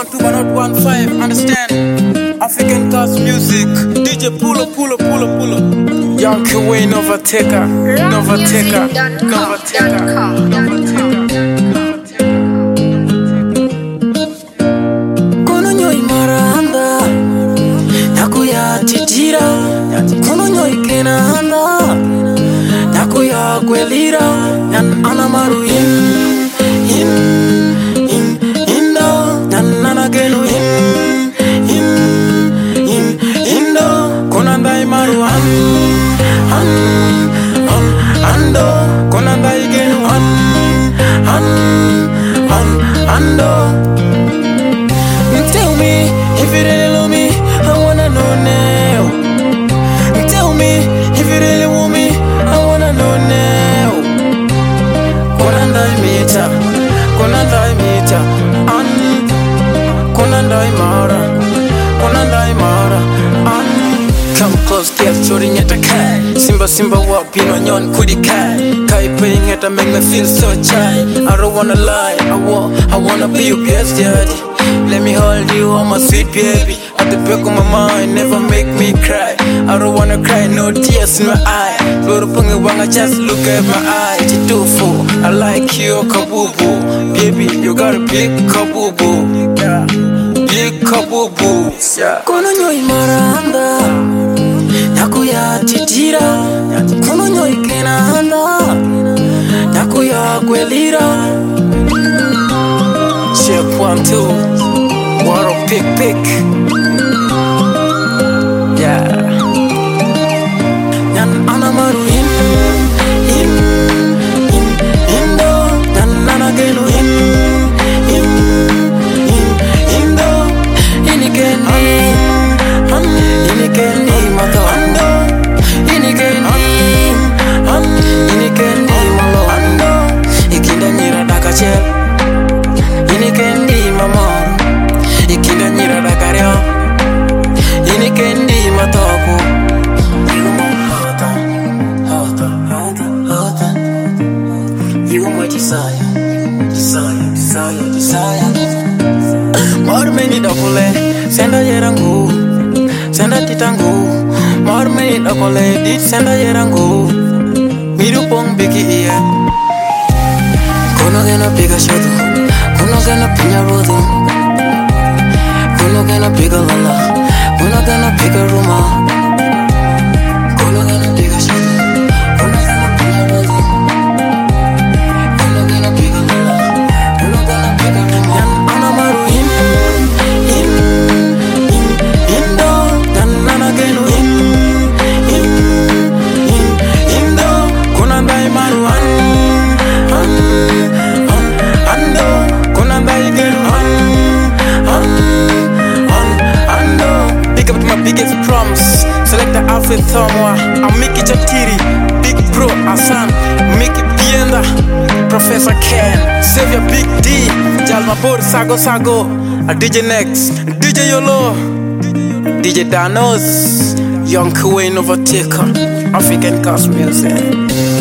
2 but not 1-5, understand? African Cast Music, DJ pull up. Young Kuwait, Novateka. Kono nyoi maranda, nakuya titira, kono nyoi kenanda, nakuya kwelira, yan anamaru indo, yan anagenu indo, konanda imaru ando, konanda igenu ando. Tell me if you really love me, I wanna know now. Tell me if you really want me, I wanna know now. Konandai mita, konandai mara, come close, girl, chori nyata kai. Simba wapino nyon kudi kai. Kai paying it make me feel so shy. I don't wanna lie, I wanna be your best daddy. Let me hold you, oh my sweet baby. At the back of my mind, never make me cry. I don't wanna cry, no tears in my eye. Just look at my eye. Chitufu, I like you, kabubu. Baby, you got a big kabubu. Yeah, big kabubu. Yeah. Kono nyoi maranda, nakuya titira. Kono nyoi kenanda, nakuya kwelira. Check 1, 2. What a pick. Yeah. Yan anamaru indo, yan anagenu indo. Inikeni mato ando. Inikeni malo ando. Ikinda nyira dakachel. Inikeni mama. Ikinda nyira dakaryo. Inikeni matoko. You are my desire. Marmeni dokole, senda yerangu, senda titangu. Marmeni dokole, dit senda yerangu. Miru pong biki iya. Kono gena piga shadu, kono gena pinya rodu, kono gena piga lala, kono gena piga ruma. Kono gena piga shadu, kono gena pinya rodu, kono gena piga lala, kono gena piga ruma. Yan anamaru indo, yan anagenu indo, konandai maru ando, konandai genu ando. Pick up my biggest promise. Select the outfit Thomwa. I'll make it Jatiri. Big Bro Asan. Make it Bienda. Professor Ken. Save your Big D. Jalmabor Sago. A DJ Next. DJ Yolo. DJ Danos. Young Kuwait Novateka. African Cast Music.